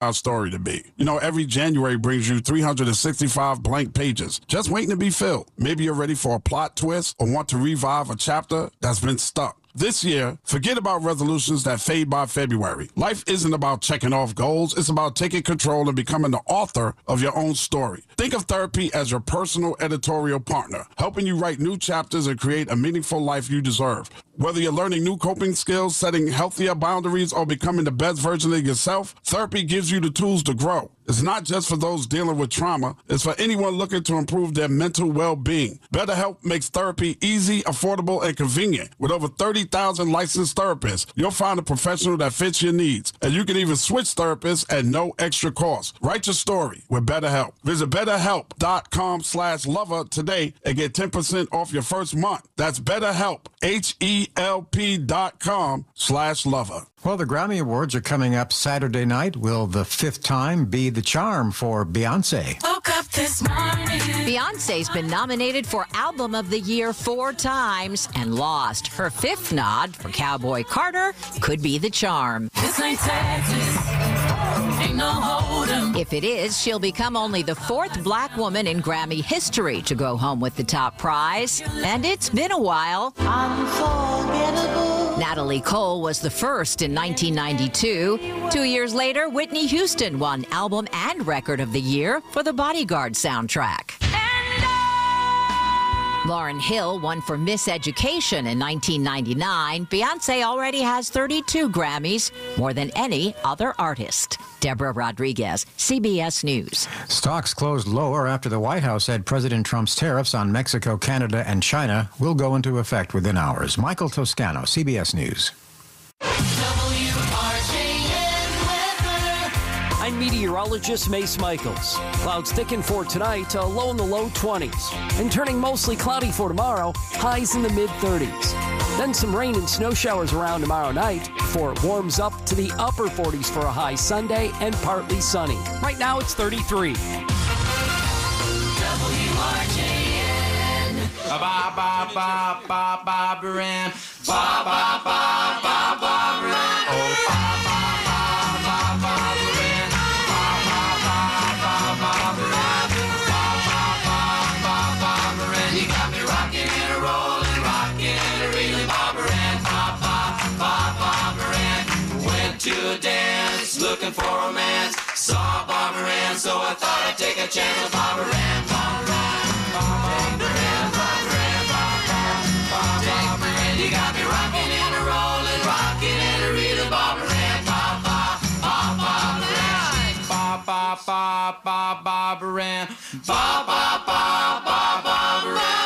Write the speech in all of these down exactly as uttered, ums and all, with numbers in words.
our story to be. You know, every January brings you three hundred sixty-five blank pages, just waiting to be filled. Maybe you're ready for a plot twist or want to revive a chapter that's been stuck. This year, forget about resolutions that fade by February. Life isn't about checking off goals. It's about taking control and becoming the author of your own story. Think of therapy as your personal editorial partner, helping you write new chapters and create a meaningful life you deserve. Whether you're learning new coping skills, setting healthier boundaries, or becoming the best version of yourself, therapy gives you the tools to grow. It's not just for those dealing with trauma. It's for anyone looking to improve their mental well-being. BetterHelp makes therapy easy, affordable, and convenient. With over thirty thousand licensed therapists, you'll find a professional that fits your needs. And you can even switch therapists at no extra cost. Write your story with BetterHelp. Visit betterhelp.com slash lover today and get ten percent off your first month. That's BetterHelp, H-E-L-P dot com slash lover. Well, the Grammy Awards are coming up Saturday night. Will the fifth time be the charm for Beyonce? Woke up this morning. Beyonce's been nominated for Album of the Year four times and lost. Her fifth nod for Cowboy Carter could be the charm. This ain't Texas. Ain't no hold'em. If it is, she'll become only the fourth black woman in Grammy history to go home with the top prize. And it's been a while. Unforgettable. Natalie Cole was the first in nineteen ninety-two. Two years later, Whitney Houston won Album and Record of the Year for the Bodyguard soundtrack. Lauryn Hill won for Miss Education in nineteen ninety-nine. Beyonce already has thirty-two Grammys, more than any other artist. Deborah Rodriguez, C B S News. Stocks closed lower after the White House said President Trump's tariffs on Mexico, Canada, and China will go into effect within hours. Michael Toscano, C B S News. I'm meteorologist Mace Michaels. Clouds thicken for tonight, a low in the low twenties. And turning mostly cloudy for tomorrow, highs in the mid thirties. Then some rain and snow showers around tomorrow night before it warms up to the upper forties for a high Sunday and partly sunny. Right now it's thirty-three. W R J N. Ba ba ba ba ba ba Baran. Ba ba ba ba ba Baran. Oh ba ba ba ba ba Baran. Ba ba ba ba ba Baran. Ba ba ba ba ba Baran. You got me rocking and a rolling, rocking and a reeling, Ba Baran. Ba ba ba ba Baran. Went to a dance, looking for romance. Saw Ba Baran, so I thought I'd take a chance with Ba Baran. Ba Baran. Ba Baran. Ba Baran. Ba Baran. You got me rocking and a rolling, rocking and a reeling, Ba Baran. Ba ba ba ba Baran. Ba ba ba ba ba Baran. Ba ba ba ba ba Baran.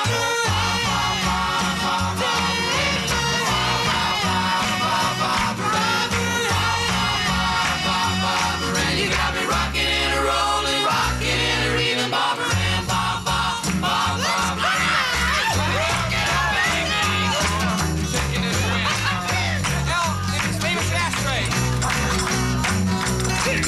You got me rocking and a rolling, rocking and a reeling, Ba Baran. Ba ba ba ba Baran. Rock it up, baby. Taking it away. Now, it's famous ashtray. He's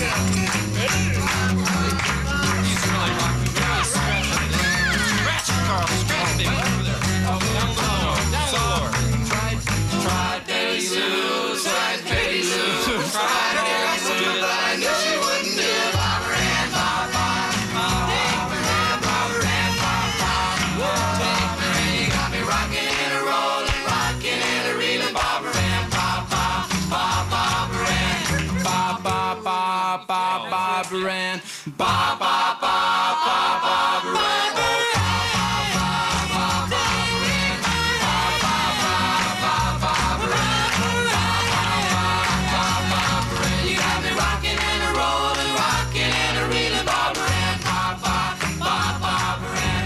really rocking. Yeah, scratch it. Scratch it, Carl. Scratch it, baby. Over there. Oh, down below. Down below. Try, try, Betty Lou. Try, Betty Lou. Try, Betty Lou. But I knew she wouldn't do it. Ba Baran, ba ba. Ba Baran, ba Baran, ba ba. Ba Baran, you got me rocking and a rolling, rocking and a reeling, Ba Baran, ba ba. Ba ba Baran. Ba ba ba ba ba Baran. Ba ba ba ba ba Baran. You got me rocking and a rolling, rocking and a reeling, Ba Baran, ba ba ba ba Baran.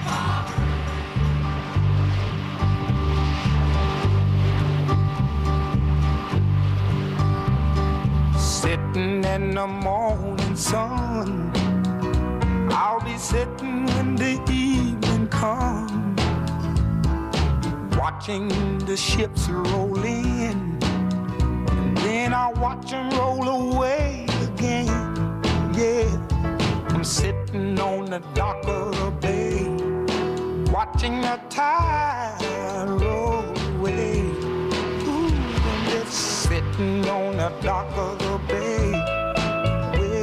Sitting in the morning sun, I'll be sitting when the evening comes, watching the ships roll in, and then I'll watch them roll away again. Yeah, I'm sitting on the dock of the bay, watching the tide roll away. Ooh, I'm just sitting on the dock of the bay,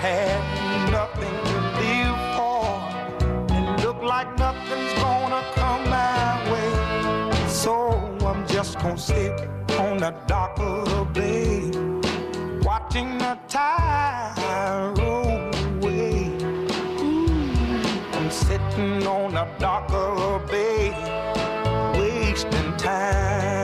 had nothing to live for, and look like nothing's gonna come my way. So I'm just gonna sit on the dock of the bay, watching the tide roll away. Ooh, I'm sitting on the dock of the bay, wasting time.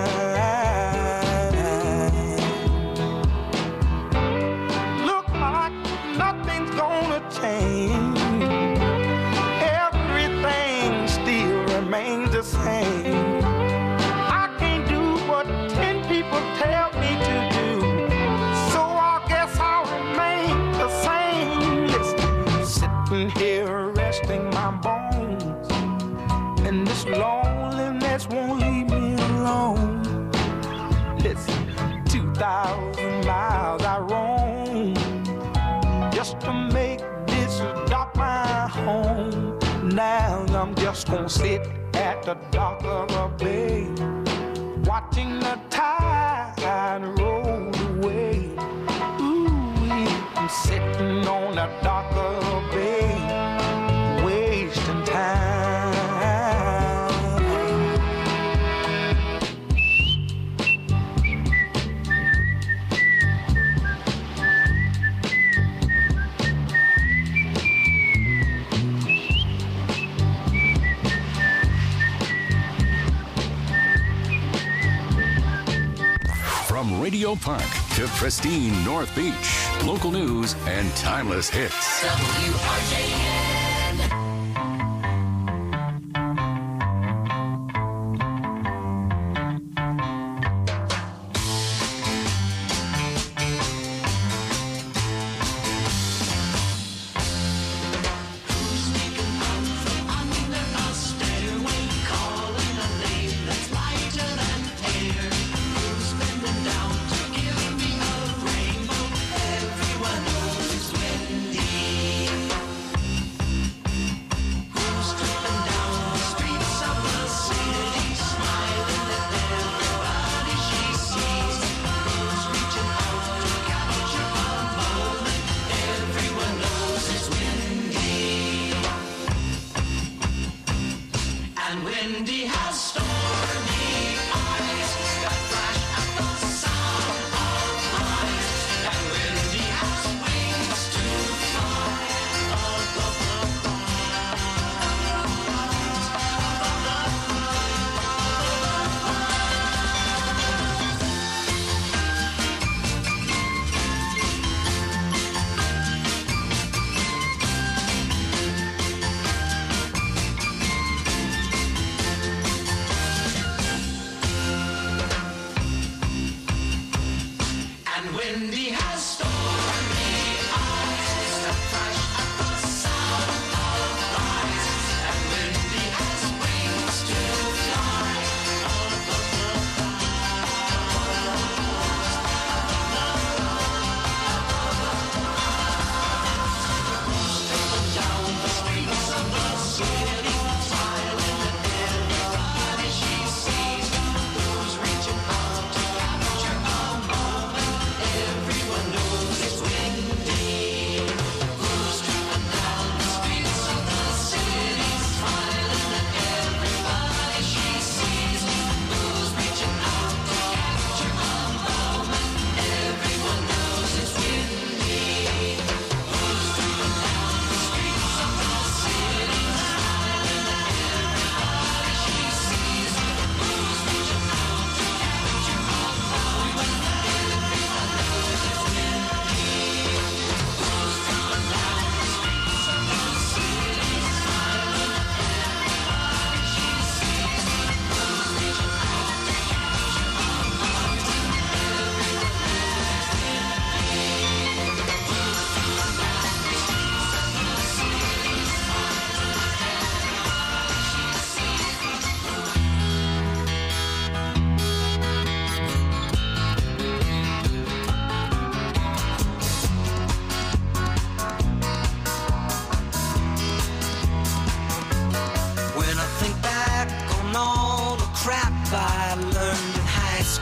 Look like nothing's gonna change. Everything still remains the same. I can't do what ten people tell me to do, so I guess I'll remain the same. Listen, sitting here resting my bones, and this loneliness won't leave me alone. Listen, two thousand miles I roam just to make this dock my home. Now I'm just gonna sit at the dock of the bay, watching the tide roll away. Ooh, I'm sitting on the dock of the bay, wasting time. From Radio Park to pristine North Beach, local news and timeless hits. W R J N.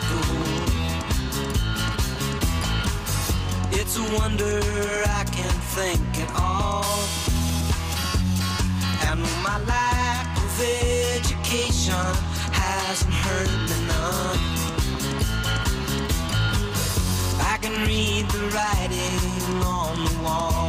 It's a wonder I can think at all. And my lack of education hasn't hurt me none. I can read the writing on the wall.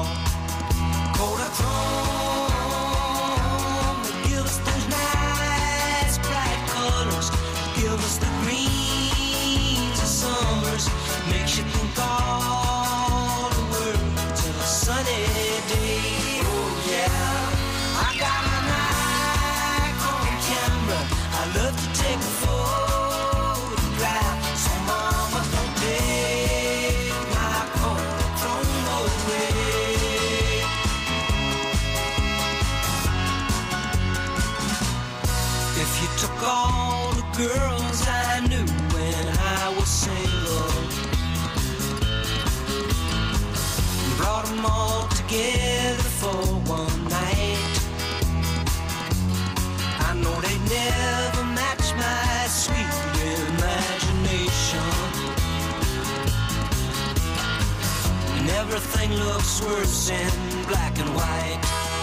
Kodachrome, they give us those nice bright colors, give us the greens of summers, makes you think all the world's a sunny day. Oh yeah, I got my Nikon camera, I love to take a photograph, so mama don't take my Kodachrome away. If you took all the girls I knew when I was single, brought them all together for one night, I know they'd never match my sweet imagination. And everything looks worse in black and white.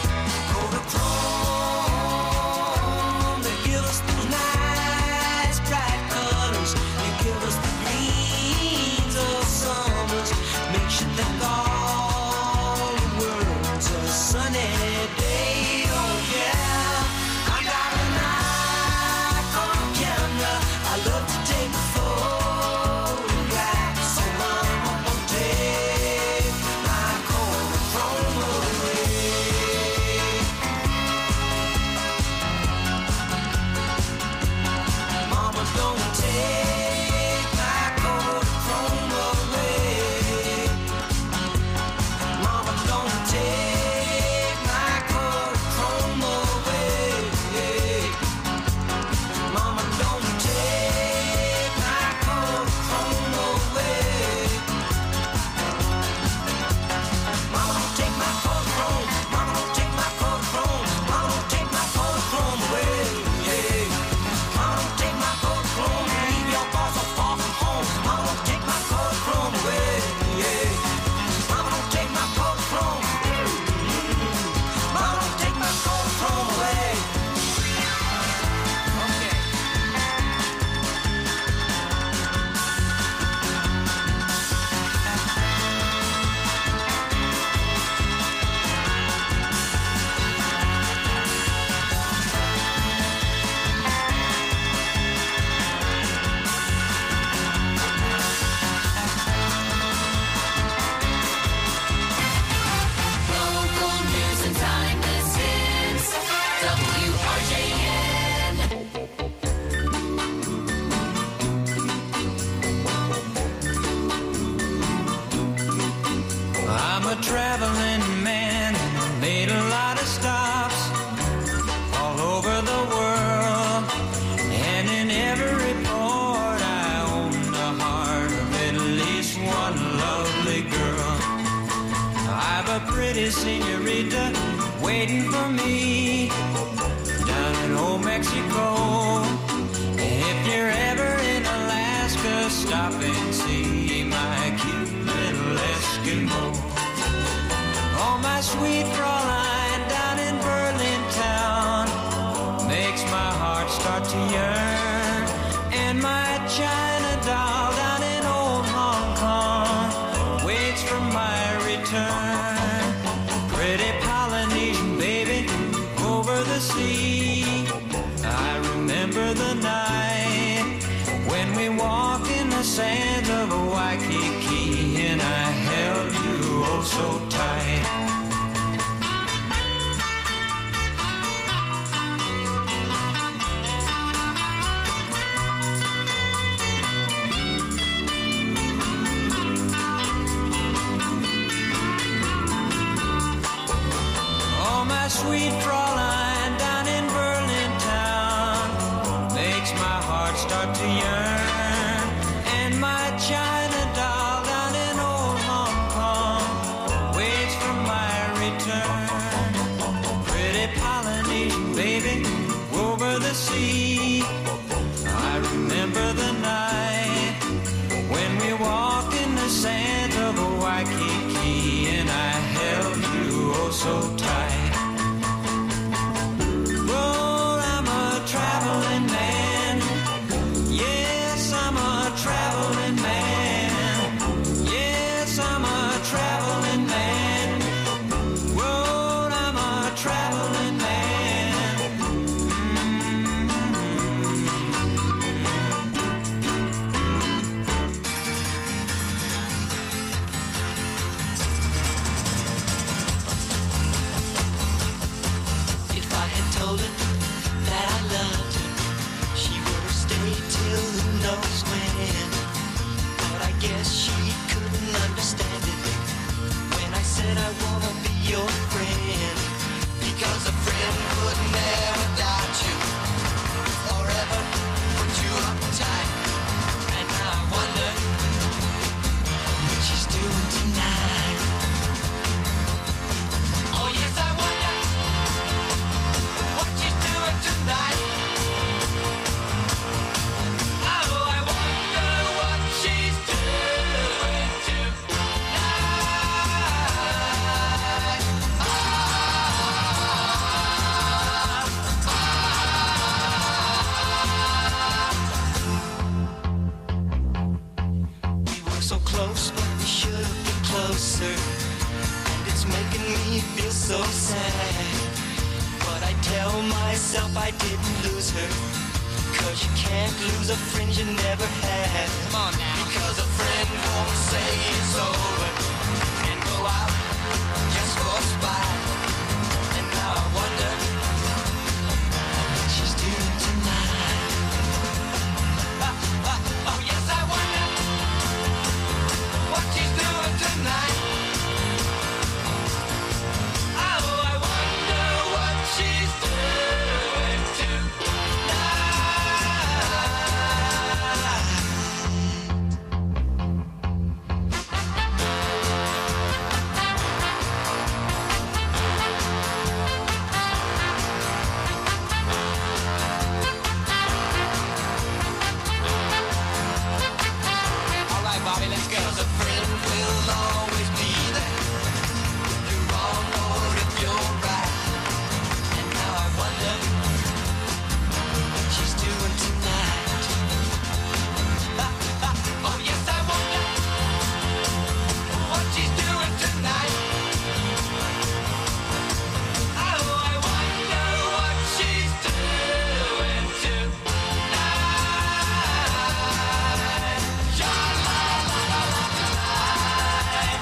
Kodachrome, they give us those nice bright colors, they give us the greens of summers, makes you think all the world's a sunny day. Oh yeah, I got a Nikon camera, I love to take a photograph, so mama won't take my Kodachrome away. Mama don't take my Kodachrome away. Mama don't take my Kodachrome away. Mama don't take my Kodachrome away. Mama don't take my Kodachrome. Mama don't take my Kodachrome. Mama don't take my Kodachrome away. Mama don't take my Kodachrome. Leave your bar so far from home. Mama don't take my Kodachrome away. Mama don't take my Kodachrome. Mama don't take my Kodachrome away. Okay. Local news and timeless hits. W R J N. I'm a traveling man, made a lot of stops all over the world, and in every port I own the heart of at least one lovely girl. I've a pretty senorita waiting for me down in old Mexico. If you're ever in Alaska, stop and see my cute little Eskimo. Oh, my sweet Fraulein down in Berlin town makes my heart start to yearn. And my China doll down in old Hong Kong waits for my return. Pretty Polynesian baby over the sea, I remember the night when we walked in the sands of Waikiki, and I held you oh so tight. Oh, my sweet Fraulein down in Berlin town makes my heart start to yearn. And my China doll down in old Hong Kong waits for my return. Pretty Polynesian baby over the sea, I remember the night when we walked in the sands of Waikiki, and I held your friend, because a friend would never doubt you, forever put you up tight. And now I wonder what she's doing tonight. Oh yes, I wonder what she's doing tonight. Oh, I wonder what she's doing tonight. We were so close, but we should have been closer. And it's making me feel so sad. But I tell myself I didn't lose her, 'cause you can't lose a friend you never had. Come on now. Because a friend won't say it's over and go out just for a spite. And now I wonder what she's doing tonight. Ah, ah, oh yes, I wonder what she's doing tonight. Oh, I wonder what she's doing tonight. All right, Bobby, let's go. 'Cause a friend will always be there, if you're wrong or if you're right. And now I wonder what she's doing tonight. Ah, ah, oh yes, I wonder what she's doing tonight. Oh, I wonder what she's doing tonight. Sha-la-la-la-la-la-la.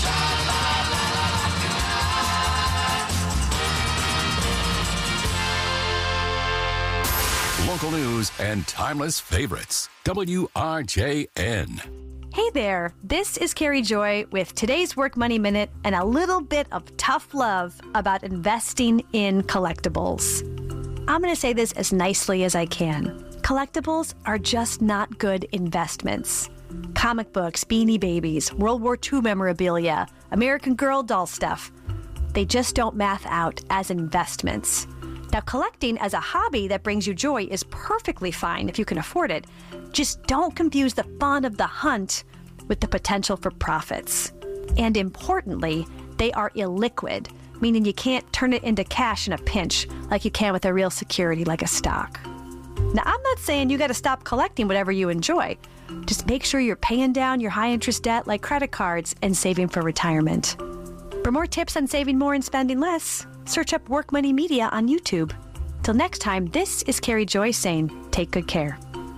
Sha-la-la-la-la-la. Local news and timeless favorites. W R J N. Hey there, this is Carrie Joy with today's Work Money Minute and a little bit of tough love about investing in collectibles. I'm going to say this as nicely as I can. Collectibles are just not good investments. Comic books, Beanie Babies, World War Two memorabilia, American Girl doll stuff. They just don't math out as investments. Now, collecting as a hobby that brings you joy is perfectly fine if you can afford it. Just don't confuse the fun of the hunt with the potential for profits. And importantly, they are illiquid, meaning you can't turn it into cash in a pinch like you can with a real security like a stock. Now, I'm not saying you got to stop collecting whatever you enjoy. Just make sure you're paying down your high-interest debt like credit cards and saving for retirement. For more tips on saving more and spending less, search up Work Money Media on YouTube. Till next time, this is Carrie Joy saying, take good care.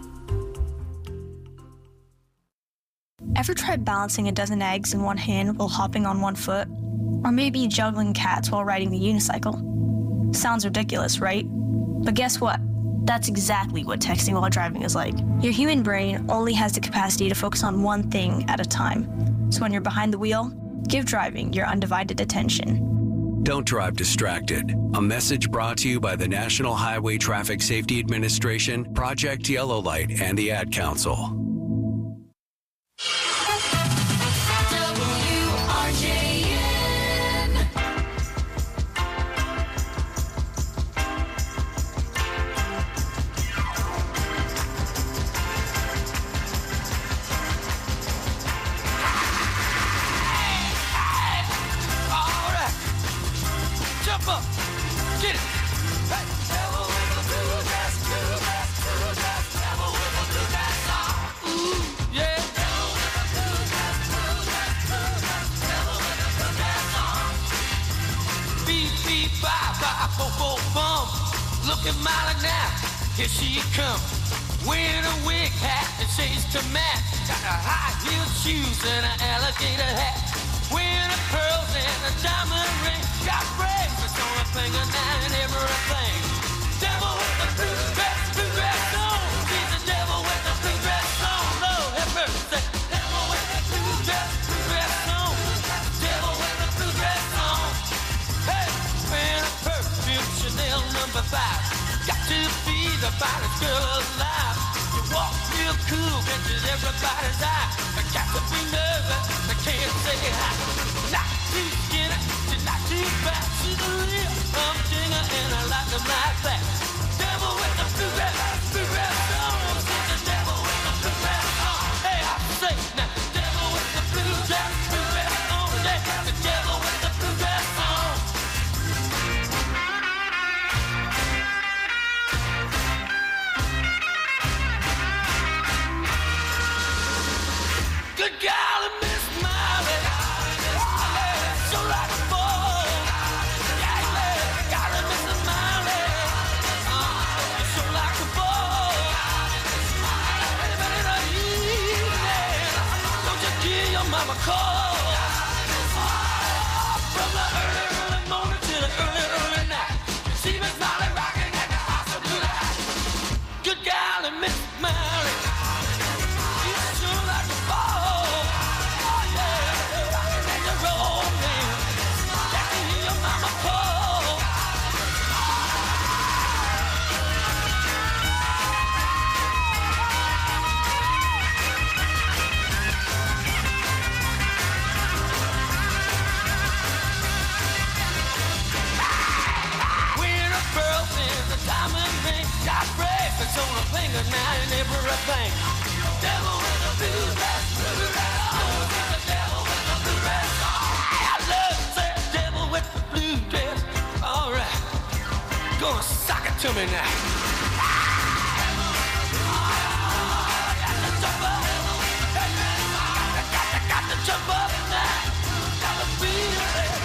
Ever tried balancing a dozen eggs in one hand while hopping on one foot? Or maybe juggling cats while riding the unicycle? Sounds ridiculous, right? But guess what? That's exactly what texting while driving is like. Your human brain only has the capacity to focus on one thing at a time. So when you're behind the wheel, give driving your undivided attention. Don't drive distracted. A message brought to you by the National Highway Traffic Safety Administration, Project Yellow Light, and the Ad Council. W R J N. All right. Jump up. Get it. Hey. Devil with a blue dress, blue dress, blue dress. Devil with a blue dress on. Ooh, yeah. Devil with a blue dress, blue dress, blue dress. Devil with a blue dress on. Beep, beep, bye, bye, bo, bo, bum. Look at Molly now. Here she comes. Wearing a wig hat and shades to match. Got a high-heeled shoes and an alligator hat. Wearing a pearls and a diamond ring. Got bracelets on her finger now and everything. Devil with the blue dress, blue dress on. She's the devil with the blue dress on. Lord have mercy. Devil with the blue dress, blue dress on. Devil with the blue dress on. finest girl alive. You walk real cool, catches everybody's eye. I got to be nervous, I can't say hi. Not too skinny, she's not too fat. She's a real humdinger and I like them like that. Devil with the blue red, blue red song. She's the devil with the blue red song. Hey, I say now, devil with the blue red, blue red song. Yeah, the devil with the blue red song. Good golly, Miss Molly, so like a ball. Yeah, yeah, golly, Miss Molly, so like a ball. Anybody know you? Don't you give your mama a call. From the early, early morning to the early, early night. See Miss Molly rocking at the house of blue light. Good golly, Miss Molly, you so like a ball. It's on a finger now and everything. Devil with a blue dress, blue dress. Oh, the devil with a blue dress. I love that devil with the blue dress. All right, gonna sock it to me now. Got to jump up, got to, got to jump up now. Got to feel it.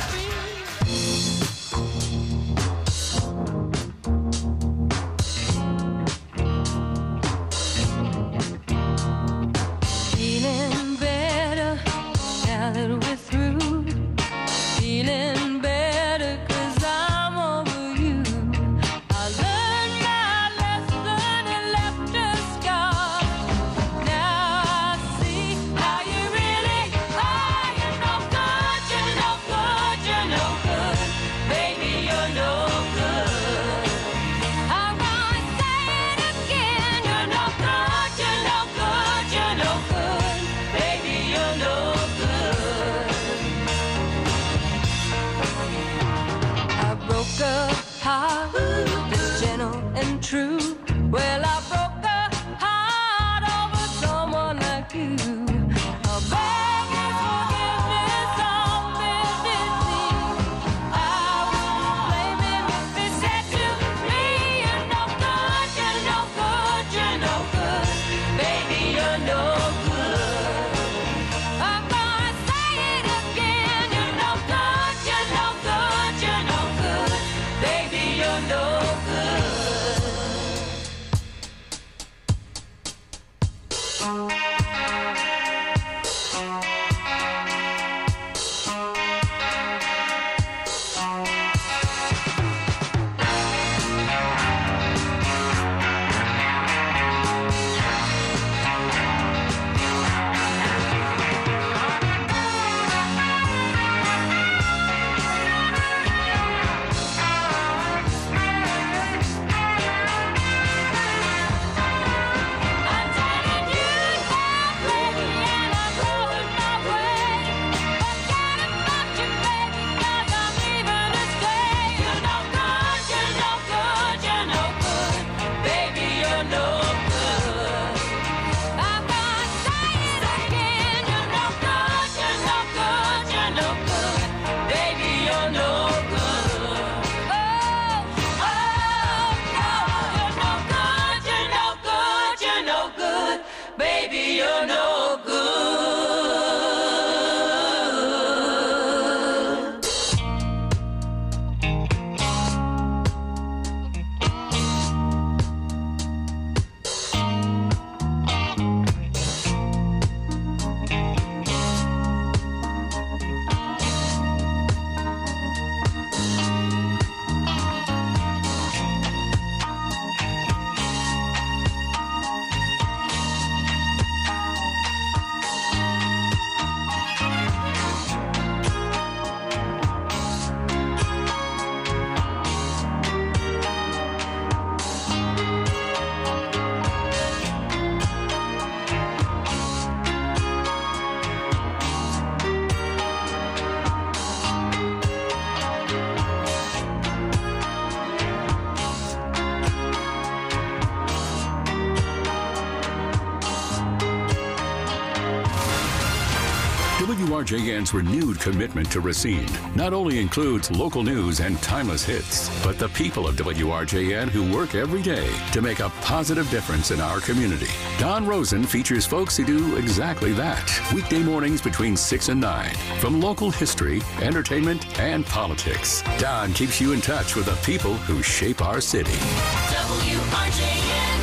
Feeling better now that we're through. Feeling better 'cause I'm over you. I learned my lesson and left a scar. Now I see how you really are. You're no good, you're no good, you're no good. Baby, you're no good. I'm gonna say it again. You're no good, you're no good, you're no good. Baby, you're no good. I broke a heart that's gentle and true. Well, I broke a heart over someone like you. I beg your forgiveness on business knees. I wouldn't blame him if he said to me, you're no good, you're no good, you're no good. Baby, you're no good. I'm gonna say it again. You're no good, you're no good, you're no good. Baby, W R J N's renewed commitment to Racine not only includes local news and timeless hits, but the people of W R J N who work every day to make a positive difference in our community. Don Rosen features folks who do exactly that. Weekday mornings between six and nine. From local history, entertainment, and politics, Don keeps you in touch with the people who shape our city. W R J N.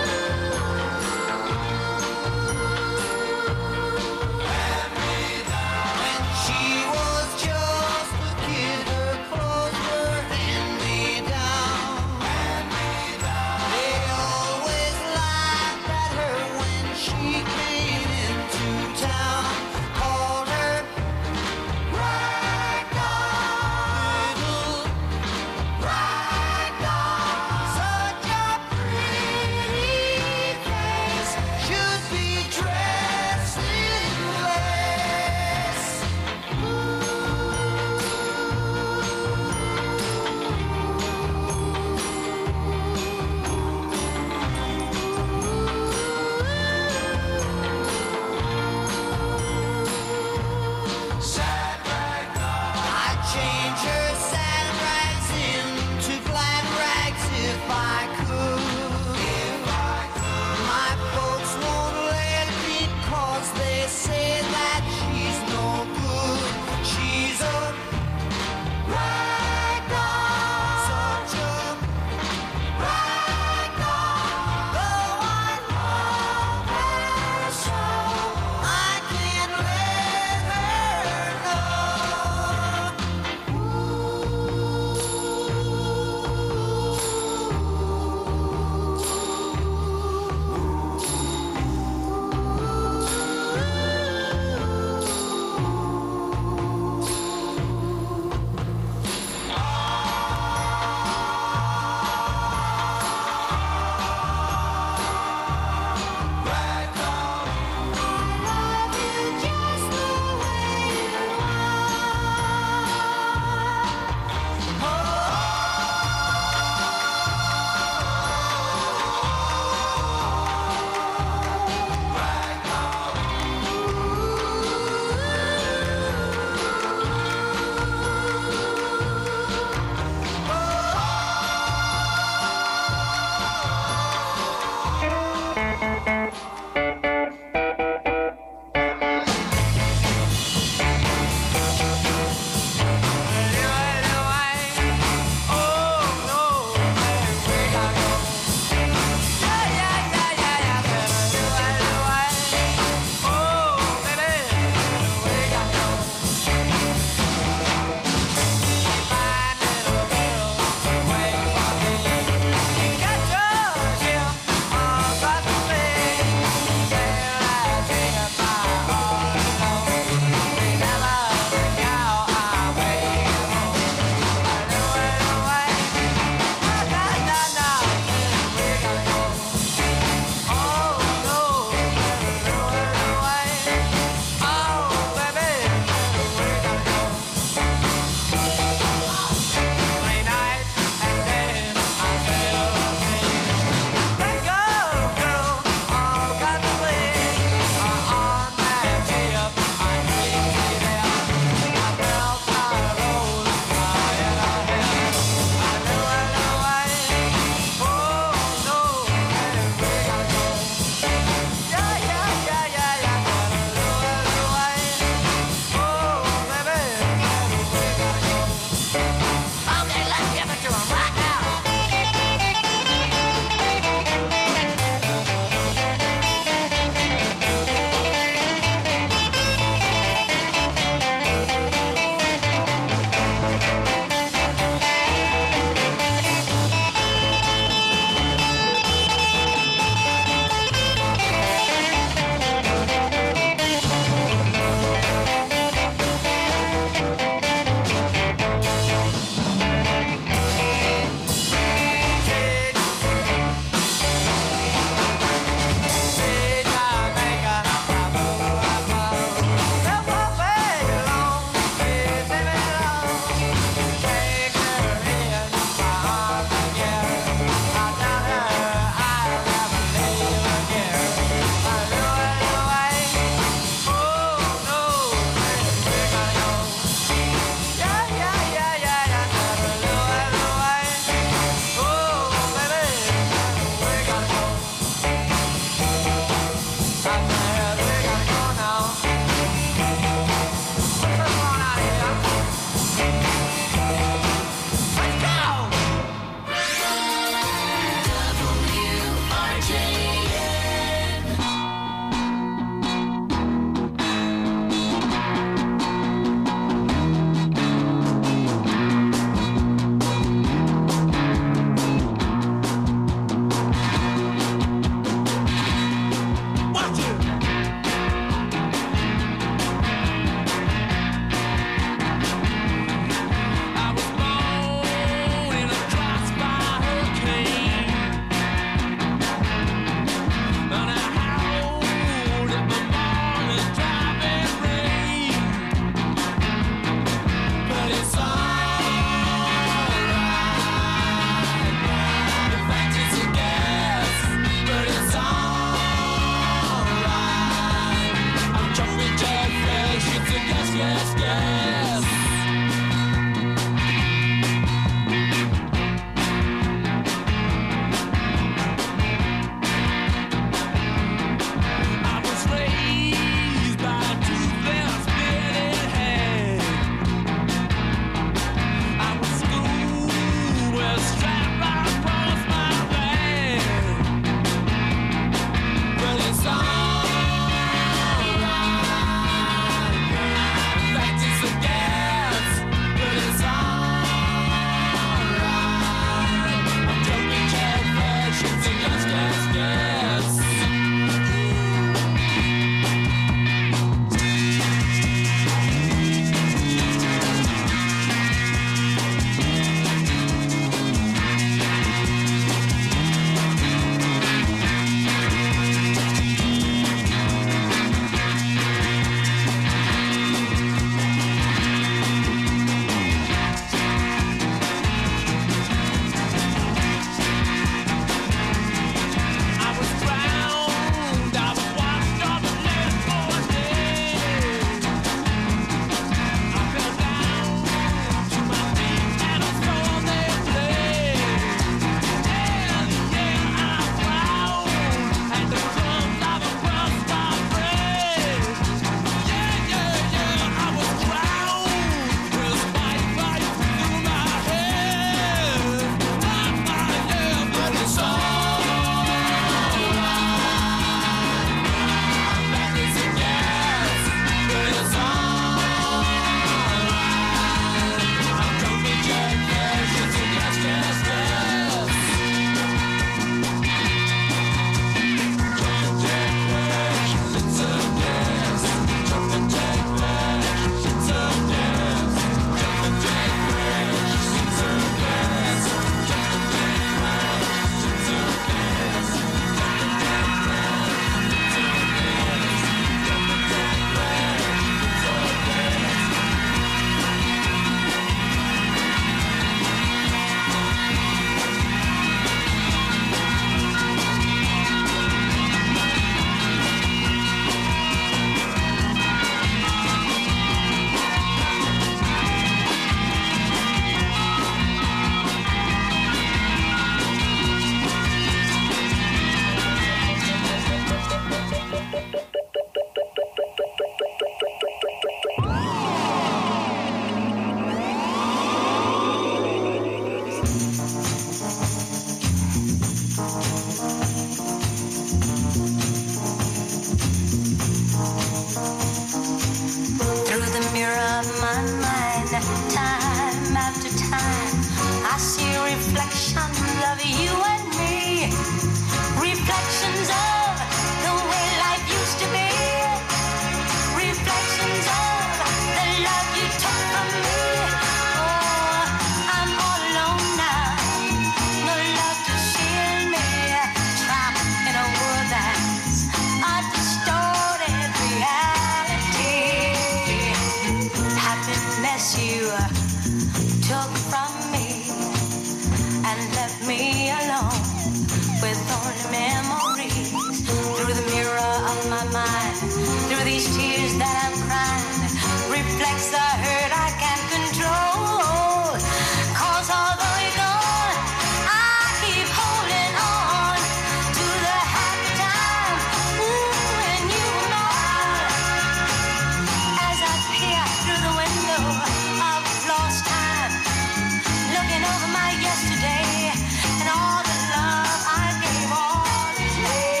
time after time, I see reflections of you and me. Reflections of the way life used to be. Reflections of the love you took from me. Oh, I'm all alone now. No love to shield me. Trapped in a world that's a distorted reality. Happiness you took from me and left me alone with only memories. Through the mirror of my mind, through these tears that I'm crying, reflects the hurt I can't control. Cause although you're gone, I keep holding on to the happy times. Ooh, and you were mine. As I peer through the window of lost time, looking over my yesterday and all the love I gave all this day.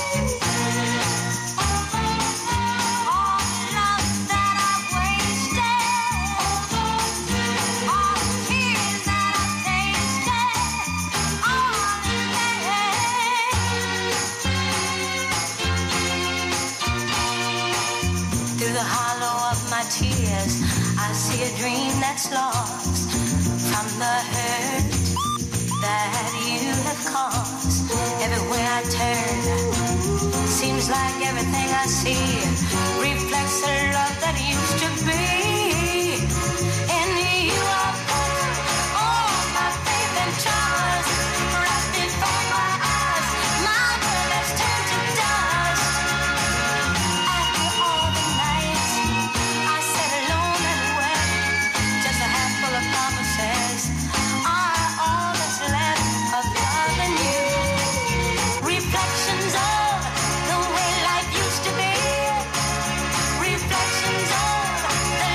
All the love that I've wasted, all the tears that I've tasted, all the pain. Through the hollow of my tears, I see a dream that's lost from the hurt that you have caused. Everywhere I turn, seems like everything I see reflects the love that used to be. In you I put all my faith and trust, right before my eyes, my world has turned to dust. After all the nights I sat alone and wept, just a handful of promises are all that's left of loving you. Reflections of the way life used to be. Reflections of the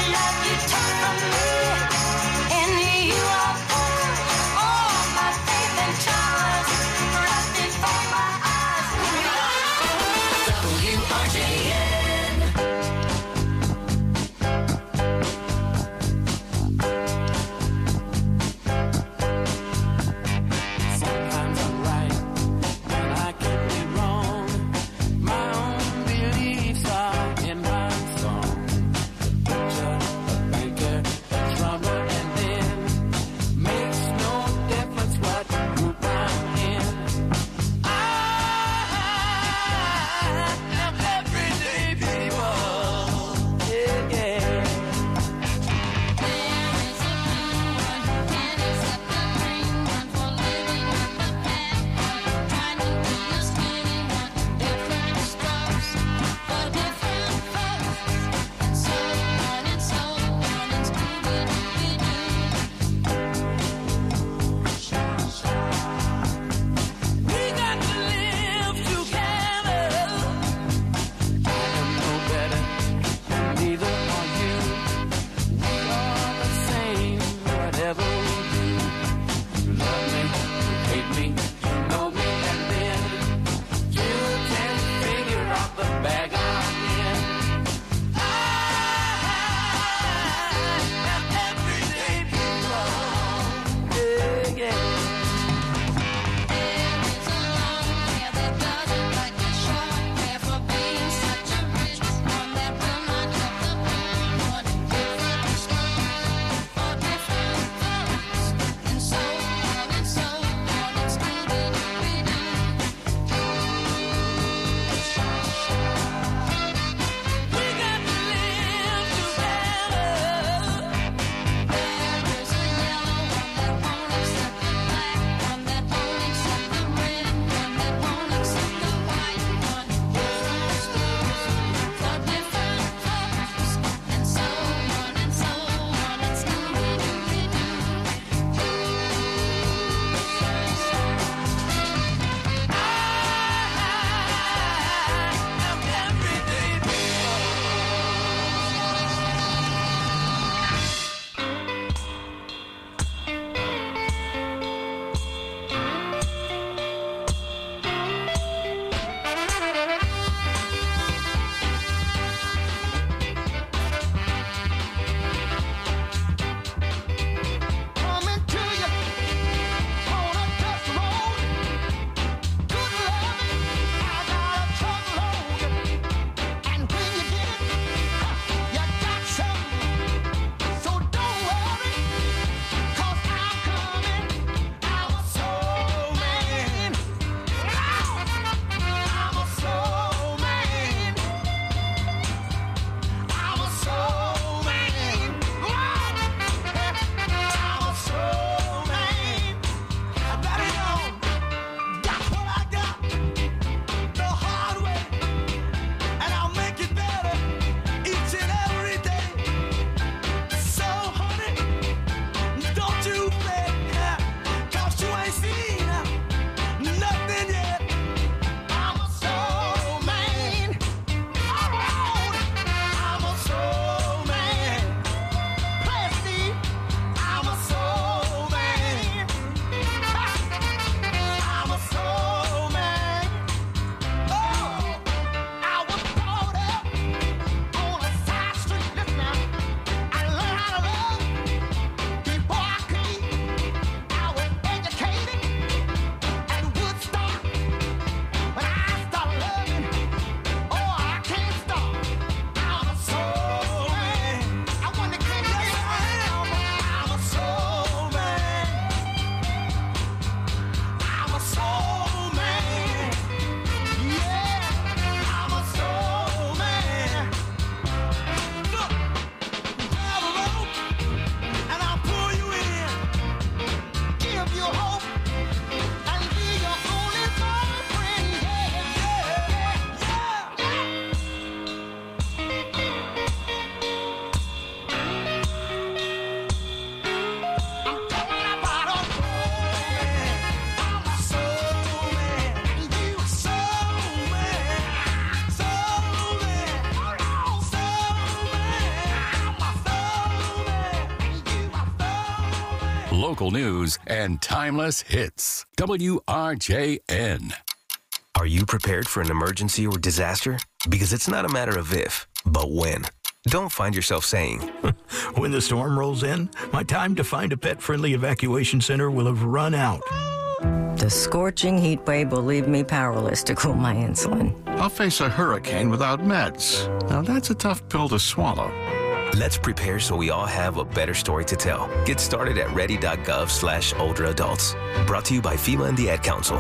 local news, and timeless hits. W R J N. Are you prepared for an emergency or disaster? Because it's not a matter of if, but when. Don't find yourself saying, when the storm rolls in, my time to find a pet-friendly evacuation center will have run out. The scorching heat wave will leave me powerless to cool my insulin. I'll face a hurricane without meds. Now that's a tough pill to swallow. Let's prepare so we all have a better story to tell. Get started at ready.gov slash older adults. Brought to you by FEMA and the Ad Council.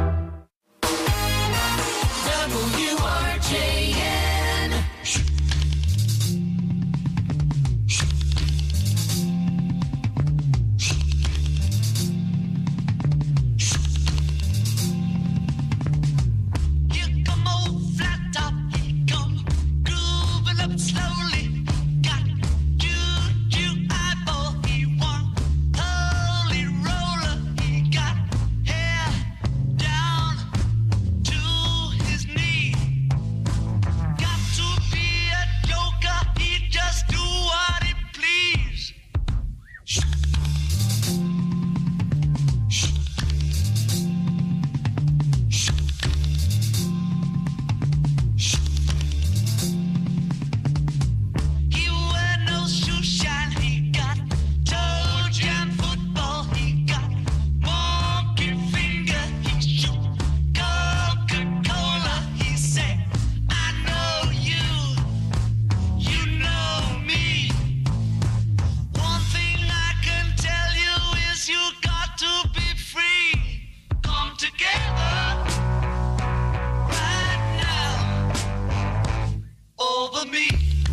W R J N. Here come old flat top, he come grooving up slowly. Got juju eyeball, he one holy roller. He got hair down to his knee. Got to be a joker, he just do what he please. He wear no shoe shine, he got toe jam football, he got monkey finger, he shoot Coca-Cola, he say, I know you, you know me. One thing I can tell you is you got to be free. Come together right now over me.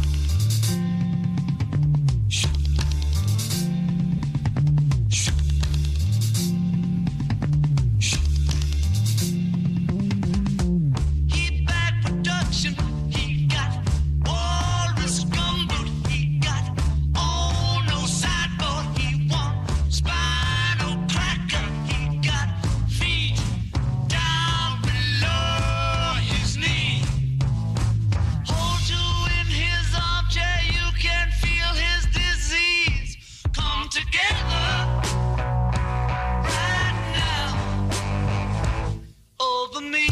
He bad production, he got walrus gumboot, he got on no sideboard, he want spinal cracker, he got feet down below his knee. Hold you in his armchair, you can feel his disease. Come together right now over me.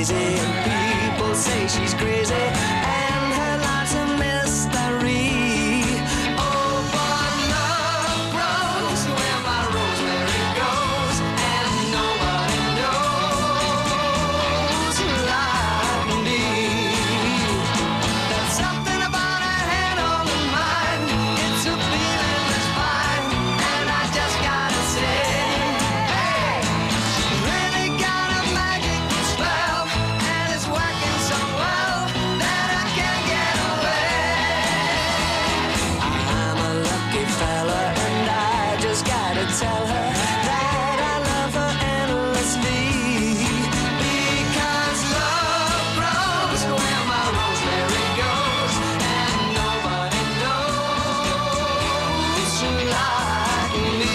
easy, and people say she's crazy, and her life's a mystery. Oh, but love grows where my rosemary goes, and nobody knows like me. There's something about her head on her mind. It's a feeling that's fine, and I just gotta say, hey, she's really got a magical spell, and it's working so well that I can't get away. I'm a lucky fella, and I just gotta tell her that I love her endlessly. Because love grows where my rosemary goes, and nobody knows like me.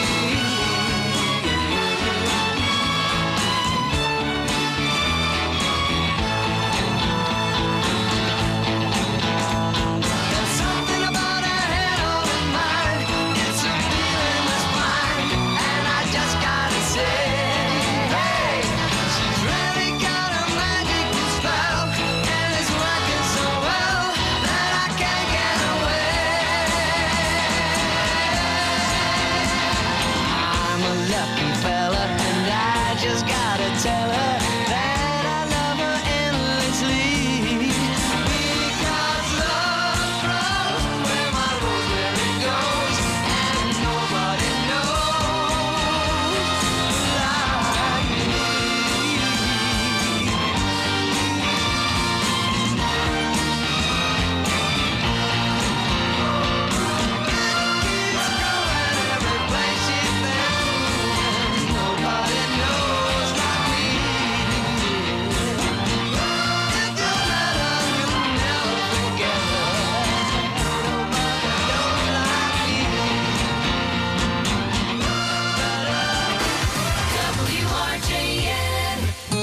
There's something about her head on her mind. It's a feeling that's fine, and I just gotta say, hey, she's really got a magical spell, and it's working so well that I can't get away. I'm a lucky fella, and I just gotta tell her that I love her endlessly. Because love grows where my rosemary goes, and nobody knows like me. Keeps growing every place she's been, and nobody knows like me. If you met her, you'll never forget her. Nobody knows like me. W R J N.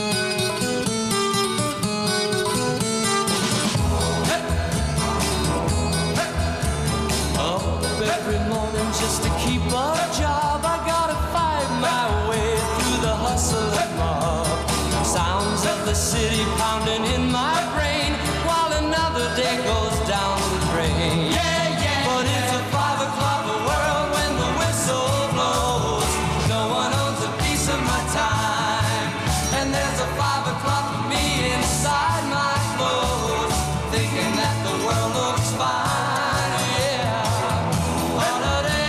Up every morning just to keep a job. I gotta fight my way through the hustle and mob. Sounds of the city pounding in my brain while another day goes down the drain. Yeah, yeah. But it's a five o'clock world when the whistle blows. No one owns a piece of my time, and there's a five o'clock for me inside my clothes, thinking that the world looks fine. Yeah. Holiday.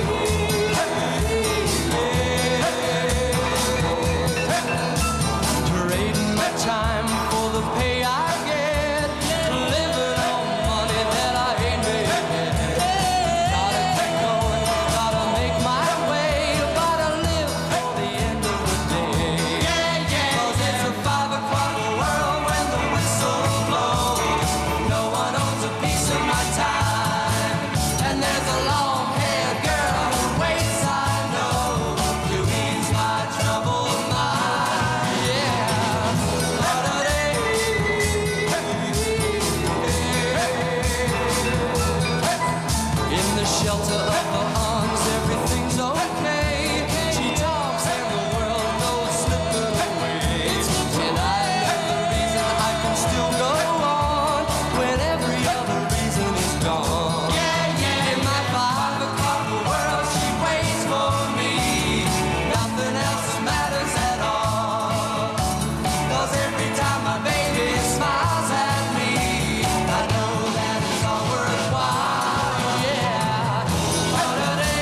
Trading my time for the pay I get, living on money that I ain't made yet. Gotta keep going, gotta make my way, gotta live for the end of the day. Cause it's a five o'clock world when the whistle blows. No one owns a piece of my time, and there's a long-haired girl who waits, I know, to ease my troubled mind. Yeah. In the shelter of her arms, everything's okay. She talks and the world knows slipping away. And I know the reason I can still go on when every other reason is gone. In my five o'clock world, she waits for me. Nothing else matters at all. Cause every time my baby smiles at me, I know that it's all worthwhile. Yeah. Holiday.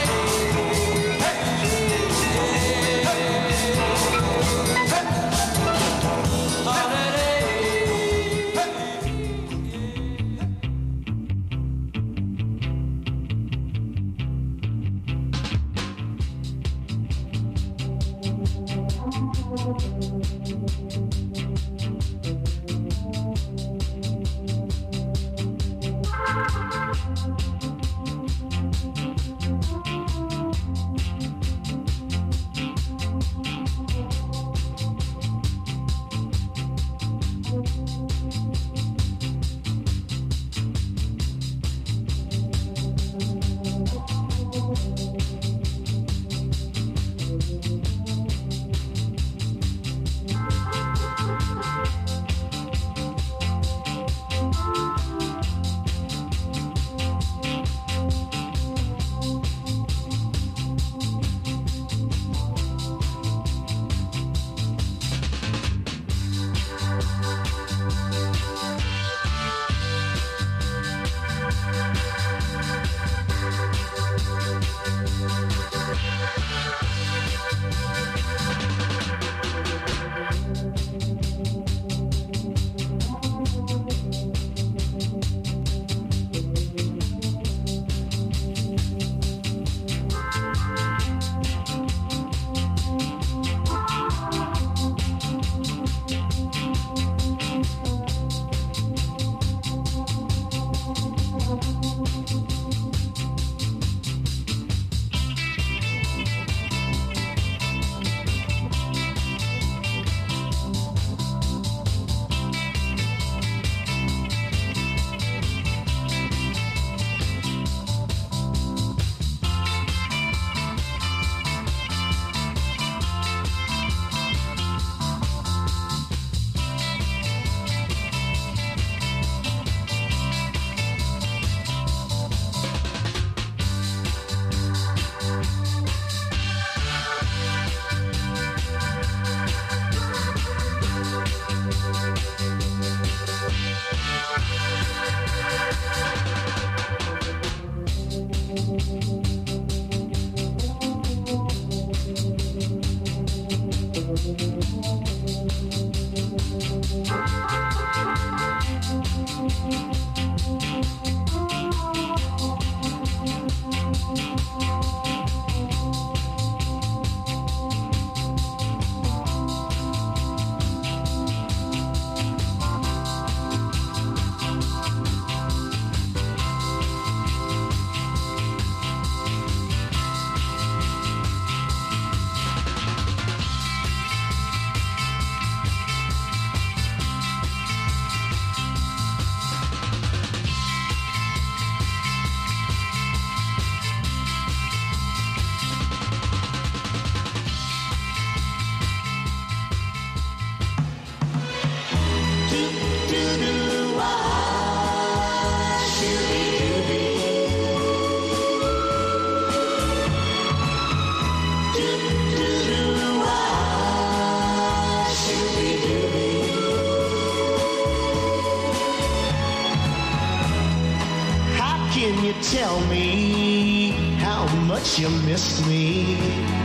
tell me how much you missed me?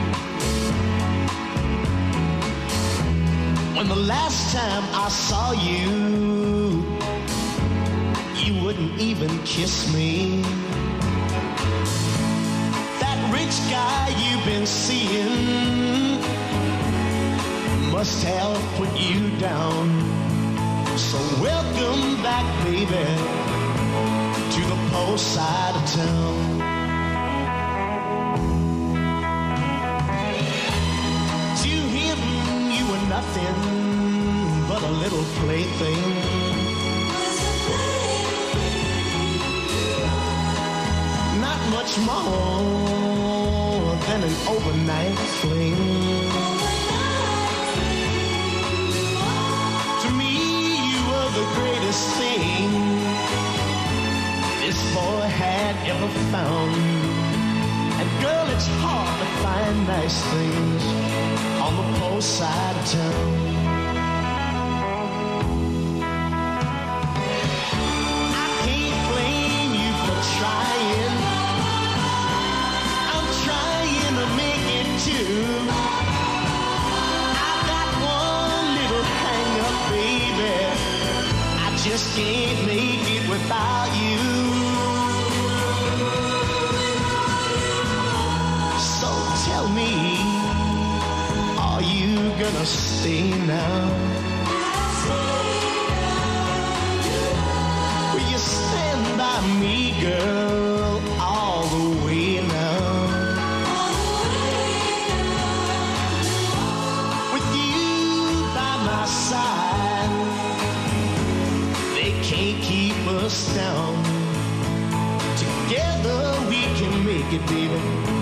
When the last time I saw you, you wouldn't even kiss me. That rich guy you've been seeing must have put you down. So welcome back, baby, to the post side of town. To him you were nothing but a little plaything. Not much more than an overnight fling. To me you were the greatest thing this boy had ever found. And girl, it's hard to find nice things on the post side of town. I can't blame you for trying. I'm trying to make it too. I've got one little hang up, baby. I just can't make it without you. Tell me, are you gonna stay now? Will you stand by me, girl, all the way now? With you by my side, they can't keep us down. Together we can make it, baby.